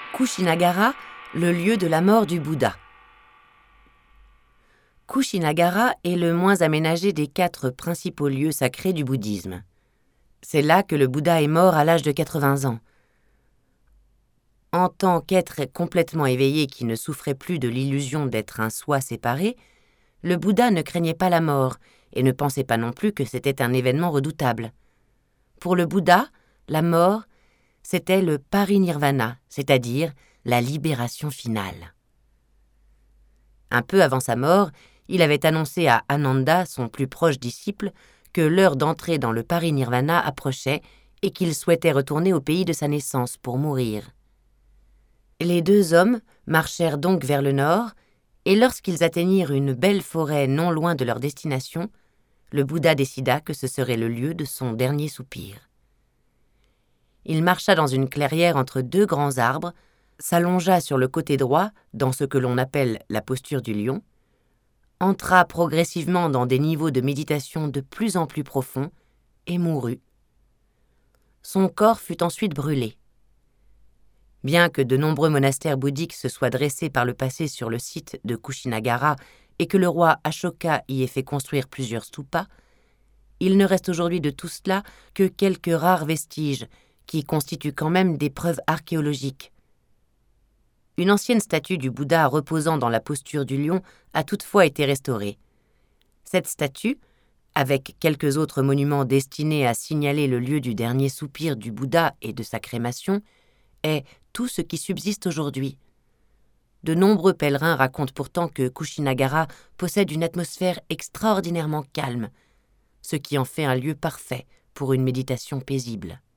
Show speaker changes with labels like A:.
A: Kushinagara, le lieu de la mort du Bouddha. Kushinagara est le moins aménagé des 4 principaux lieux sacrés du bouddhisme. C'est là que le Bouddha est mort à l'âge de 80 ans. En tant qu'être complètement éveillé qui ne souffrait plus de l'illusion d'être un soi séparé, le Bouddha ne craignait pas la mort et ne pensait pas non plus que c'était un événement redoutable. Pour le Bouddha, la mort, c'était le parinirvana, c'est-à-dire la libération finale. Un peu avant sa mort, il avait annoncé à Ananda, son plus proche disciple, que l'heure d'entrer dans le parinirvana approchait et qu'il souhaitait retourner au pays de sa naissance pour mourir. Les 2 hommes marchèrent donc vers le nord, et lorsqu'ils atteignirent une belle forêt non loin de leur destination, le Bouddha décida que ce serait le lieu de son dernier soupir. Il marcha dans une clairière entre 2 grands arbres, s'allongea sur le côté droit dans ce que l'on appelle la posture du lion, entra progressivement dans des niveaux de méditation de plus en plus profonds et mourut. Son corps fut ensuite brûlé. Bien que de nombreux monastères bouddhiques se soient dressés par le passé sur le site de Kushinagara et que le roi Ashoka y ait fait construire plusieurs stupas, il ne reste aujourd'hui de tout cela que quelques rares vestiges qui constituent quand même des preuves archéologiques. Une ancienne statue du Bouddha reposant dans la posture du lion a toutefois été restaurée. Cette statue, avec quelques autres monuments destinés à signaler le lieu du dernier soupir du Bouddha et de sa crémation, est tout ce qui subsiste aujourd'hui. De nombreux pèlerins racontent pourtant que Kushinagara possède une atmosphère extraordinairement calme, ce qui en fait un lieu parfait pour une méditation paisible.